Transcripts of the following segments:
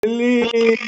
לי,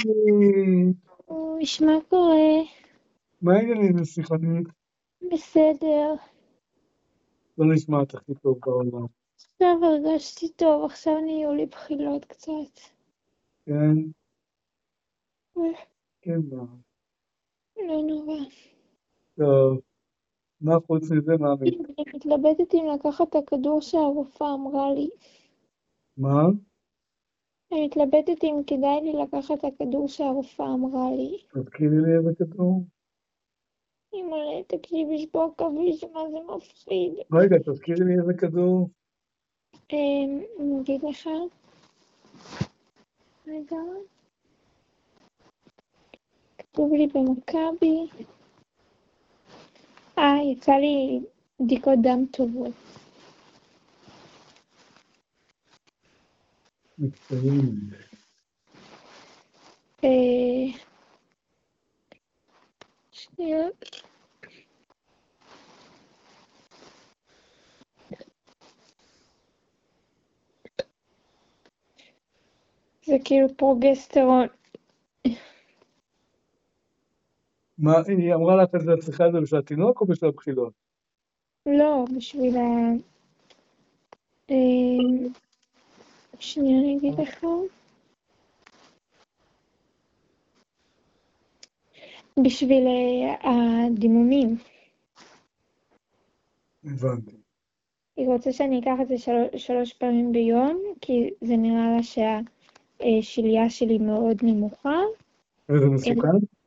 מה קורה? מה העניינים לשיחנית? בסדר. לא נשמעת הכי טוב בעולם. עכשיו הרגשתי טוב, עכשיו נהיו לי בחילות קצת. כן, אה, כן, מה? לא נורא. טוב, מה חוץ מזה, מאמי? אני מתלבטת אם לקחת את הכדור שהרופאה אמרה לי. מה? אני מתלבטת אם כדאי לי לקחת את הכדור שהרופאה אמרה לי. תזכירי לי איזה כדור? אמא, תקשיבי, יש פה עכביש, מה זה מפחיד. רגע, תזכירי לי איזה כדור? אני אגיד לך. רגע. כתוב לי במכבי. יצא לי בדיקות דם טובות. מצטיין. שנייה. זה כאילו פרוגסטרון. מה, היא אמרה לך את זה, את צריכה את זה בשביל התינוק או בשביל הבחילות? לא, בשביל שנייה אני אגיד לך. בשביל הדימומים. הבנתי. היא רוצה שאני אקח את זה 3 פעמים ביום, כי זה נראה לה שהשלייה שלי מאוד נמוכה. וזה מסוכן?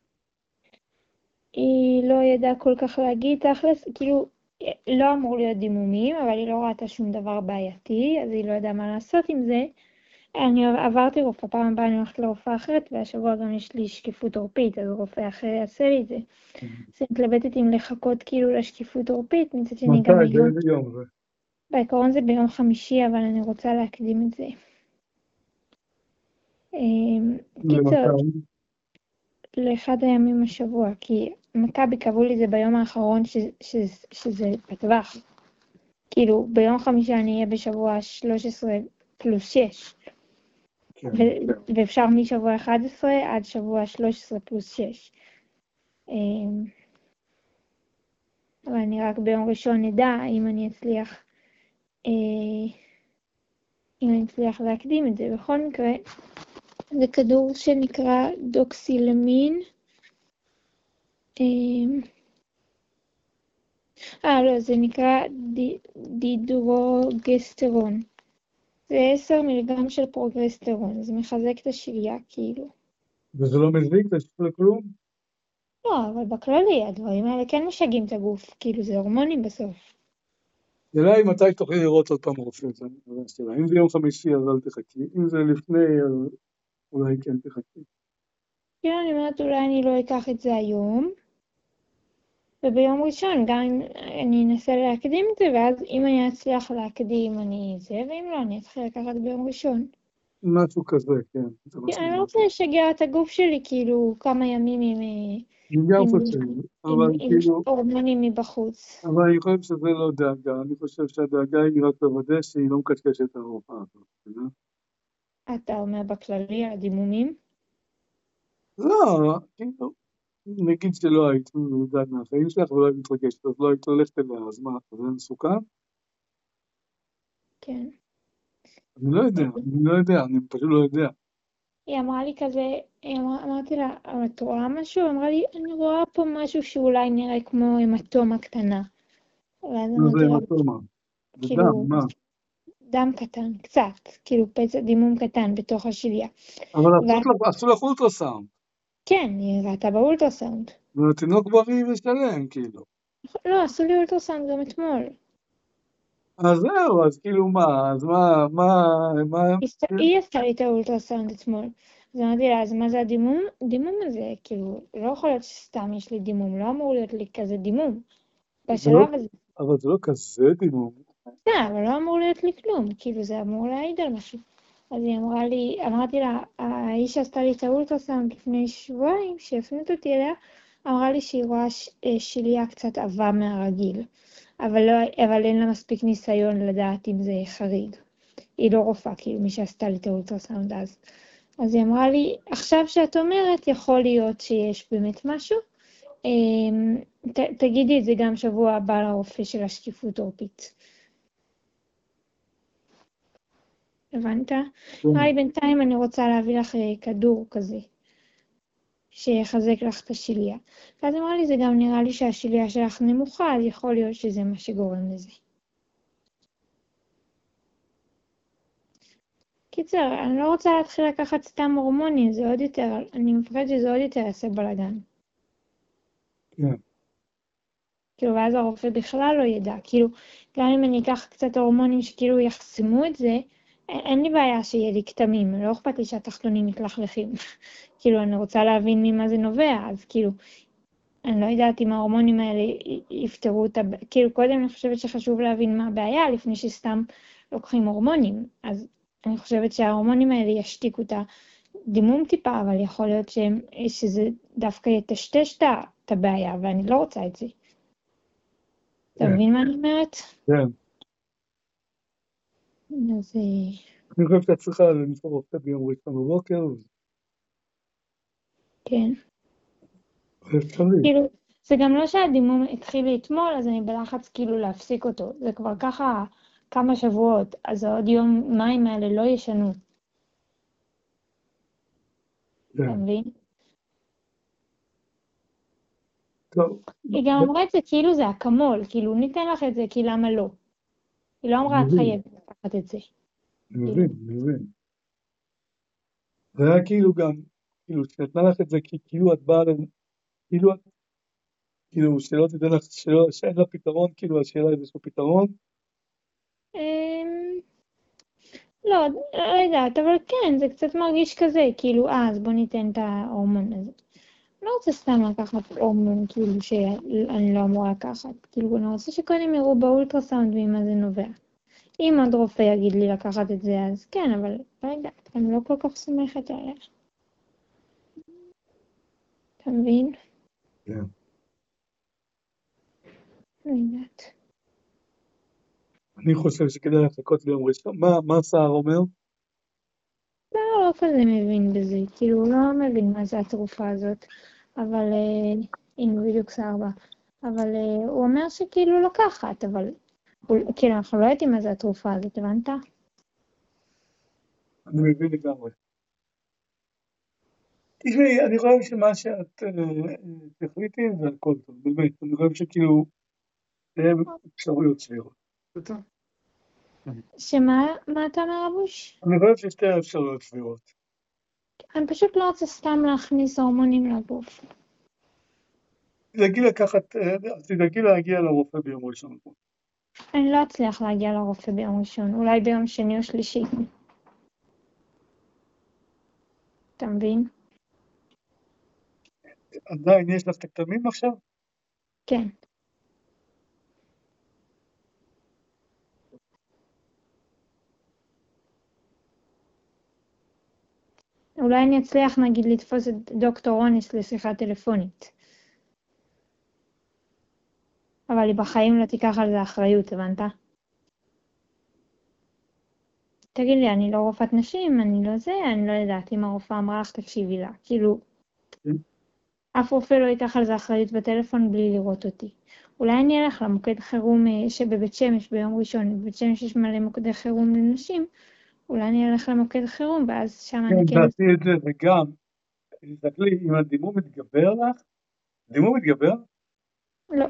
היא לא ידעה כל כך להגיד תכלס, כאילו לא אמור להיות דימומים, אבל היא לא ראתה שום דבר בעייתי, אז היא לא ידעה מה לעשות עם זה. אני עברתי רופאה, פעם הבאה אני הולכת לרופאה אחרת, והשבוע גם יש לי שקיפות עורפית, אז רופא אחר יעשה לי את זה. אז אני מתלבטת אם לחכות כאילו לשקיפות עורפית, מצד שני מתי? גם היום. באיזה יום זה? בעיקרון זה ביום חמישי, אבל אני רוצה להקדים את זה. קיצר, למתי? לאחד הימים השבוע, כי מכבי קבעו לי זה ביום האחרון שזה בטווח. כאילו, ביום חמישי אני אהיה בשבוע 13 פלוס 6. כן. ואפשר משבוע 11 עד שבוע 13 פלוס 6. אבל אני רק ביום ראשון נדע אם אני אצליח להקדים את זה. בכל מקרה, זה כדור שנקרא דוקסילמין. לא, זה נקרא דידרוגסטרון. זה 10 מיליגרם של פרוגסטרון, זה מחזק את השלייה כאילו. וזה לא מזיק? זה שפול לכלום? לא, אבל בכללי הדברים האלה כן משגעים את הגוף, כאילו זה הורמונים בסוף. אולי מתי תוכלי לראות עוד פעם רופא? אם זה יום חמישי אז אל תחכי, אם זה לפני אז אולי כן תחכי. כאילו אני אומרת אולי אני לא אקח את זה היום, וביום ראשון גם אם אני אנסה להקדים את זה, ואז אם אני אצליח להקדים אני זה, ואם לא אני אתחיל לקחת ביום ראשון. משהו כזה, כן. אני לא רוצה לשגע את הגוף שלי כאילו כמה ימים אני גם חושב, אבל עם כאילו, הורמונים מבחוץ. אבל אני חושב שזה לא דאגה, אני חושב שהדאגה היא רק לוודא שהיא לא מקשקשת את הרופאה הזאת. אתה אומר בכללי על הדימומים? לא, כאילו, נגיד שלא היית מודעת מהחיים שלך ולא היית מתרגשת, אז לא היית הולכת אליה, אז מה, זה מסוכן? כן. אני לא יודע, אני פשוט לא יודע. היא אמרה לי כזה, אמרתי לה, את רואה משהו? אמרה לי, אני רואה פה משהו שאולי נראה כמו המטומה קטנה. ואז מה זה אמרתי לה, המטומה? זה דם, כאילו, מה? דם קטן, קצת, כאילו פצע דימום קטן בתוך השליה. אבל עשו לך אולטרסאונד, כן, היא ראתה באולטרסאונד. והתינוק בריא ושלם, כאילו. לא, עשו לי אולטרסאונד גם אתמול. אז זהו, אז כאילו מה, אז מה... היא עשתה לי את האולטרסאונד אתמול. אז אמרתי לה, אז מה זה הדימום? דימום הזה, כאילו, לא יכול להיות שסתם יש לי דימום, לא אמור להיות לי כזה דימום. בשלב הזה. אבל זה לא כזה דימום. אבל לא אמור להיות לי כלום, כאילו זה אמור להעיד על משהו. אז היא אמרה לי, אמרתי לה, האיש שעשתה לי את האולטרסאונד לפני שבועיים, שהפנית אותי אליה, אמרה לי שהיא רואה שליה קצת עבה מהרגיל, אבל אין לה מספיק ניסיון לדעת אם זה חריג. היא לא רופאה, כאילו מי שעשתה לי את האולטרסאונד אז. אז היא אמרה לי, עכשיו שאת אומרת, יכול להיות שיש באמת משהו. תגידי את זה גם שבוע הבא לרופא של השקיפות עורפית. הבנת? אמרה לי, בינתיים אני רוצה להביא לך כדור כזה, שיחזק לך את השיליה. ואז אמרה לי, זה גם נראה לי שהשיליה שלך נמוכה, אז יכול להיות שזה מה שגורם לזה. קיצר, אני לא רוצה להתחיל לקחת סתם הורמונים, זה עוד יותר, אני מפחדת שזה עוד יותר יעשה בלגן. כן. כאילו, ואז הרופא בכלל לא ידע. כאילו, גם אם אני אקח קצת הורמונים שכאילו יחסמו את זה, אין לי בעיה שיהיה לי כתמים, לא אכפת לי שהתחתונים מתלכלכים. כאילו, אני רוצה להבין ממה זה נובע, אז כאילו, אני לא יודעת אם ההורמונים האלה יפתרו את הבעיה. כאילו, קודם אני חושבת שחשוב להבין מה הבעיה, לפני שסתם לוקחים הורמונים. אז אני חושבת שההורמונים האלה ישתיקו את הדימום טיפה, אבל יכול להיות שזה דווקא יטשטש את הבעיה, ואני לא רוצה את זה. אתה מבין מה אני אומרת? כן. אז אני חושב שאת צריכה למצוא רופא ביום ראשון בבוקר. כן. אפשרי. כאילו, זה גם לא שהדימום התחיל אתמול, אז אני בלחץ כאילו להפסיק אותו. זה כבר ככה כמה שבועות, אז עוד יום מים האלה לא ישנו. אתה כן. מבין? טוב. היא גם אמרה את זה כאילו זה אקמול, כאילו ניתן לך את זה, כי למה לא? היא לא אמרה את חייבת לקחת את זה. אני מבין. זה היה כאילו גם, כאילו שנתנה לך את זה כאילו את באה, כאילו שלא תדע לך, שאין לה פתרון, כאילו השאלה איזשהו פתרון. לא, לא יודעת, אבל כן, זה קצת מרגיש כזה, כאילו, אז בוא ניתן את ההורמון הזה. לא רוצה סתם לקחת הורמון, כאילו, שאני לא אמורה לקחת. כאילו, אני רוצה שקודם יראו באולטרסאונד ממה זה נובע. אם עוד רופא יגיד לי לקחת את זה, אז כן, אבל לא יודעת, אני לא כל כך סומכת עליה. אתה מבין? כן. לא יודעת. אני חושב שכדאי לחכות ליום ראשון. מה סער אומר? לא כזה מבין בזה, כאילו, הוא לא מבין מה זה התרופה הזאת, אבל, הנה בדיוק סער, אבל הוא אומר שכאילו לקחת, אבל כאילו, אנחנו לא יודעים מה זה התרופה הזאת, הבנת? אני מבין לגמרי. תשמעי, אני חושב שמה שאת תחליטי זה הכל טוב, באמת. אני חושב שכאילו, זה אפשרויות סבירות. מה אתה אומר, אבוש? אני חושב ששתי האפשרויות סבירות. אני פשוט לא רוצה סתם להכניס הורמונים לגוף. תדאגי להגיע לרופא ביום ראשון. אני לא אצליח להגיע לרופא ביום ראשון, אולי ביום שני או שלישי. אתה מבין? עדיין יש לך את הכתמים עכשיו? כן. אולי אני אצליח נגיד לתפוס את דוקטור רוניס לשיחה טלפונית. אבל היא בחיים לא תיקח על זה אחריות, הבנת? תגיד לי, אני לא רופאת נשים, אני לא יודעת אם הרופאה אמרה לך תקשיבי לה. כאילו, אף רופא לא ייקח על זה אחריות בטלפון בלי לראות אותי. אולי אני אלך למוקד חירום שבבית שמש ביום ראשון, בבית שמש יש מלא מוקדי חירום לנשים, אולי אני אלך למוקד חירום, ואז שם אני כן... תעשי את זה, וגם, תסתכלי, אם הדימום מתגבר לך, דימום מתגבר? לא.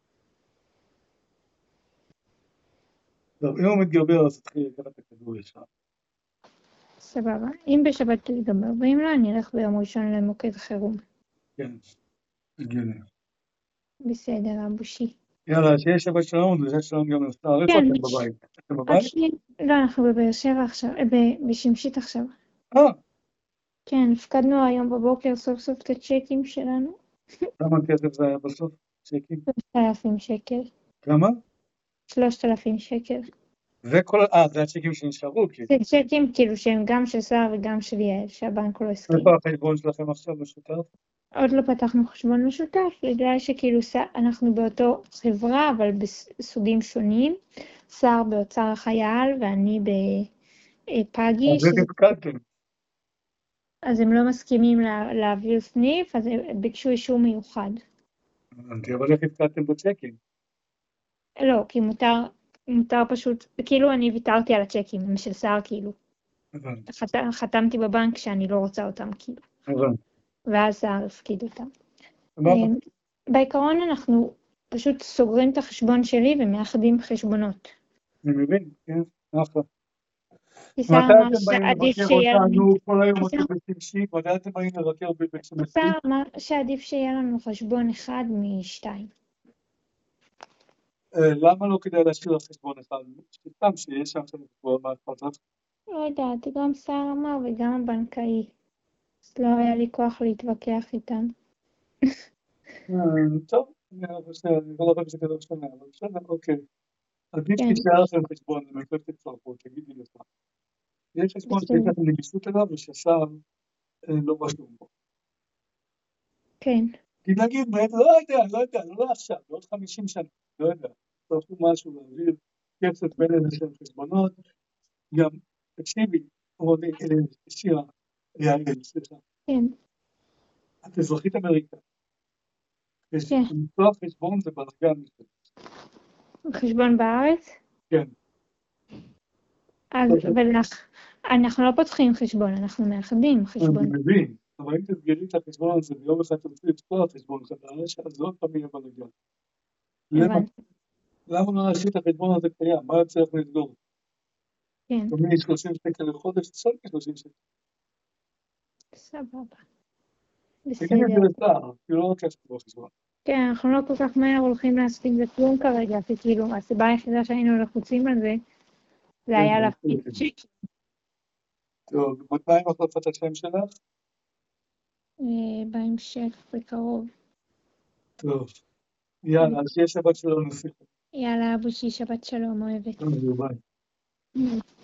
טוב, אם הוא מתגבר, אז תתחילי לקחת את הכדור ישר. סבבה. אם בשבת תתגבר, ואם לא, אני אלך ביום ראשון למוקד חירום. כן, הגיוני. בסדר, אבושי. יאללה, שיהיה שבת שלום, ושיהיה שלום גם לסער. איפה אתם בבית? אתם בבית? לא, אנחנו בבאר שבע עכשיו, בשמשית עכשיו. אה. כן, הפקדנו היום בבוקר סוף סוף את הצ'קים שלנו. כמה כסף זה היה בסוף? צ'קים? 3,000 שקל. כמה? 3,000 שקל. זה הצ'קים שנשארו, כאילו. זה צ'קים כאילו שהם גם של סער וגם של יעל, שהבנק לא הסכים. איפה החשבון שלכם עכשיו משותף? עוד לא פתחנו חשבון משותף, בגלל שכאילו אנחנו באותו חברה, אבל בסוגים שונים. סער באוצר החייל ואני בפאגי. אז איך הפקדתם? אז הם לא מסכימים להעביר סניף, אז הם ביקשו אישור מיוחד. הבנתי, אבל איך הפקדתם בצ'קים? לא, כי מותר פשוט, כאילו אני ויתרתי על הצ'קים, הם של שר כאילו. הבנתי, חתמתי בבנק שאני לא רוצה אותם כאילו, הבנתי. ואז שר הפקיד אותם. סבבה. בעיקרון אנחנו פשוט סוגרים את החשבון שלי ומאחדים חשבונות. אני מבין, כן, אחלה. כי שר מתי אמר אתם באים שעדיף לבקר שיהיה לנו, אותנו? כל היום כי אתם בשישי, מתי אתם באים לבקר בשישי? שר אמר שעדיף שיהיה לנו חשבון אחד משתיים. למה לא כדאי להשאיר על חשבון אחד? סתם שיש שם חשבון, מה אכפת לך? לא יודעת, גם שר אמר וגם הבנקאי. אז לא היה לי כוח להתווכח איתם. טוב, אני לא חושב שזה כזה משנה, אבל בסדר, אוקיי. עדיף כן, שישאר לכם חשבון, למחלקת הצטרפות, תגידי לך. יש חשבון שיש בסדר. לכם נגישות אליו וששר לא רשום בו. כן, כי להגיד, לא יודע, לא עכשיו, בעוד 50 שנה, לא יודע. תעשו משהו להעביר כסף בין איזה שהם חשבונות. גם, תקשיבי, רוני, שירה, יעל, סליחה, כן, את אזרחית אמריקה. כן. לפתוח חשבון זה בלגן. חשבון בארץ? כן. אז, אנחנו לא פותחים חשבון, אנחנו מאחדים חשבון. אני מבין, אבל אם תסגרי את החשבון הזה ויום אחד תרצי לפתוח חשבון חדש, אז עוד פעם יהיה בלגן. הבנתי, למה לא להשאיר את החשבון הזה קיים? מה יוצא לך לסגור? כן, תמיד 30 שקל לחודש, תשאל לי 30 שקל. סבבה. תגידי את בסדר. זה לשר, כי לא רק יש פה חשבון. כן, אנחנו לא כל כך מהר הולכים להספיק בכלום כרגע, כי כאילו הסיבה היחידה שהיינו לחוצים על זה, זה היה להפקיד צ'ק. טוב, מתי עם החלפת השם שלך? בהמשך, בקרוב. טוב, יאללה, אז שיהיה שבת שלום, נסיכה. יאללה, אבושי, שבת שלום, אוהבת. ביי.